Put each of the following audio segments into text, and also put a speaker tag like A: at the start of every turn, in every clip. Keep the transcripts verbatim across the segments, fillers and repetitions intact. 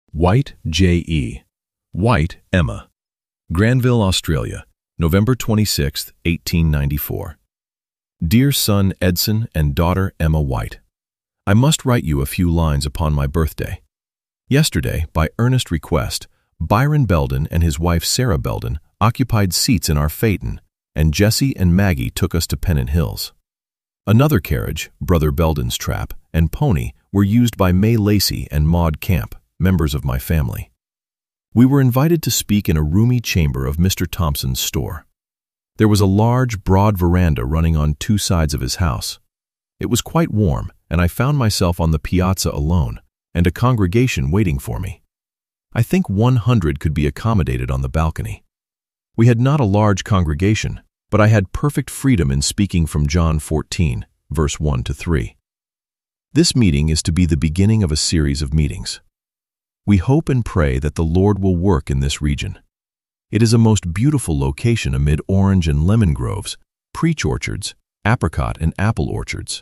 A: White, J E White, Emma. Granville, Australia, November twenty-sixth, eighteen ninety-four. Dear son Edson and daughter Emma White, I must write you a few lines upon my birthday. Yesterday, by earnest request, Byron Belden and his wife Sarah Belden occupied seats in our phaeton, and Jesse and Maggie took us to Pennant Hills. Another carriage, Brother Belden's trap, and pony were used by May Lacey and Maud Camp, members of my family. We were invited to speak in a roomy chamber of Mister Thompson's store. There was a large, broad veranda running on two sides of his house. It was quite warm, and I found myself on the piazza alone, and a congregation waiting for me. I think one hundred could be accommodated on the balcony. We had not a large congregation, but I had perfect freedom in speaking from John fourteen, verse one to three. This meeting is to be the beginning of a series of meetings. We hope and pray that the Lord will work in this region. It is a most beautiful location amid orange and lemon groves, peach orchards, apricot and apple orchards.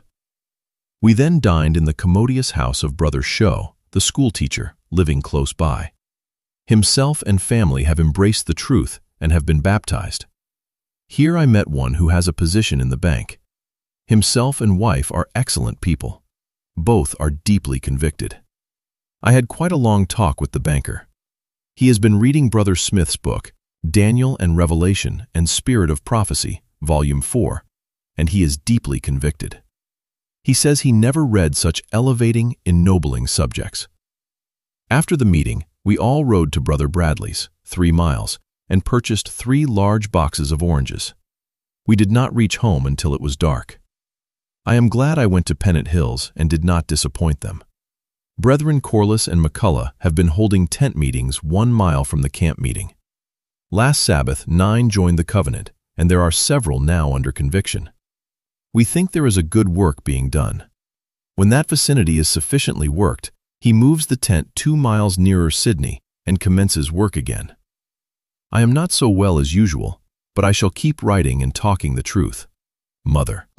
A: We then dined in the commodious house of Brother Sho, the schoolteacher, living close by. Himself and family have embraced the truth and have been baptized. Here I met one who has a position in the bank. Himself and wife are excellent people. Both are deeply convicted. I had quite a long talk with the banker. He has been reading Brother Smith's book, Daniel and Revelation and Spirit of Prophecy, Volume four, and he is deeply convicted. He says he never read such elevating, ennobling subjects. After the meeting, we all rode to Brother Bradley's, three miles, and purchased three large boxes of oranges. We did not reach home until it was dark. I am glad I went to Pennant Hills and did not disappoint them. Brethren Corliss and McCullough have been holding tent meetings one mile from the camp meeting. Last Sabbath, nine joined the covenant, and there are several now under conviction. We think there is a good work being done. When that vicinity is sufficiently worked, he moves the tent two miles nearer Sydney and commences work again. I am not so well as usual, but I shall keep writing and talking the truth. Mother.